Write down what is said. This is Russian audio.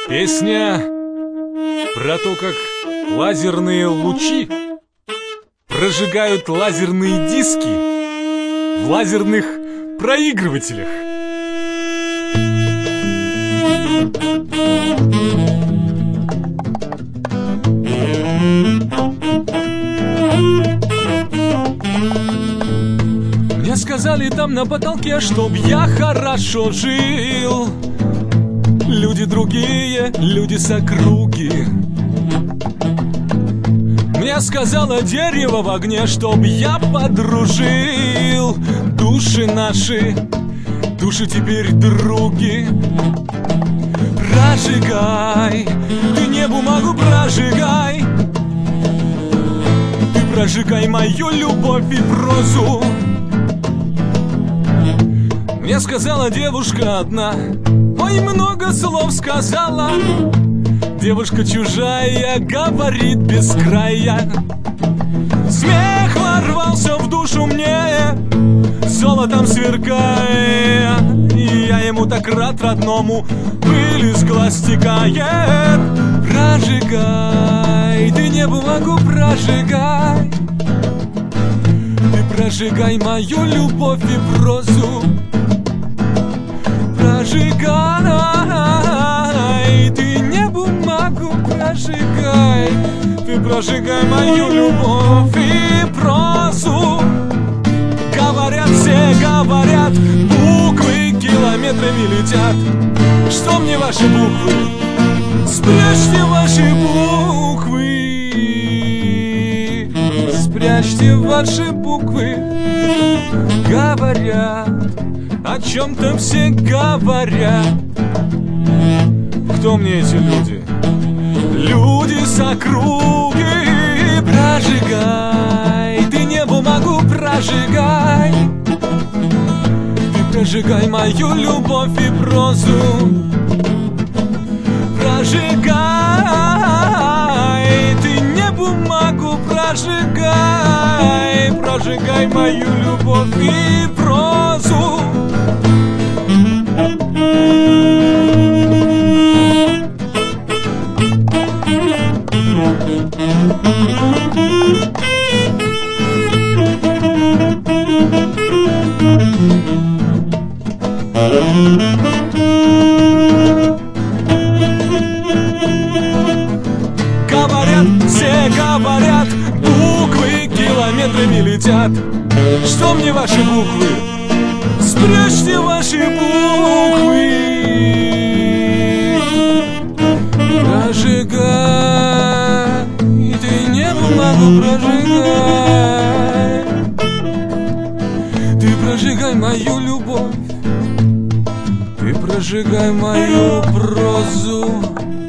Песня про то, как лазерные лучи прожигают лазерные диски в лазерных проигрывателях. Мне сказали там на потолке, чтоб я хорошо жил. Люди другие, люди с округи. Мне сказала дерево в огне, чтоб я подружил. Души наши, души теперь други. Прожигай, ты не бумагу прожигай. Ты прожигай мою любовь и прозу. Мне сказала девушка одна, ой, много слов сказала. Девушка чужая говорит без края. Смех ворвался в душу мне, золотом сверкая. И я ему так рад родному, пыль из глаз стекает. Прожигай, ты не бумагу прожигай. Ты прожигай мою любовь и прозу. Прожигай, ты не бумагу прожигай. Ты прожигай мою любовь и прозу. Говорят, все говорят, буквы километрами летят. Что мне ваши буквы? Спрячьте ваши буквы. Спрячьте ваши буквы. Говорят, о чем-то все говорят. Кто мне эти люди? Люди с округи. Прожигай, ты не бумагу прожигай. Ты прожигай мою любовь и прозу. Прожигай, ты не бумагу прожигай. Прожигай мою любовь и прозу. Говорят, все говорят, буквы километрами летят. Что мне ваши буквы? Спрячьте ваши буквы. Прожигай, ты не бумагу прожигай. Ты прожигай мою любовь. Ты прожигай мою прозу.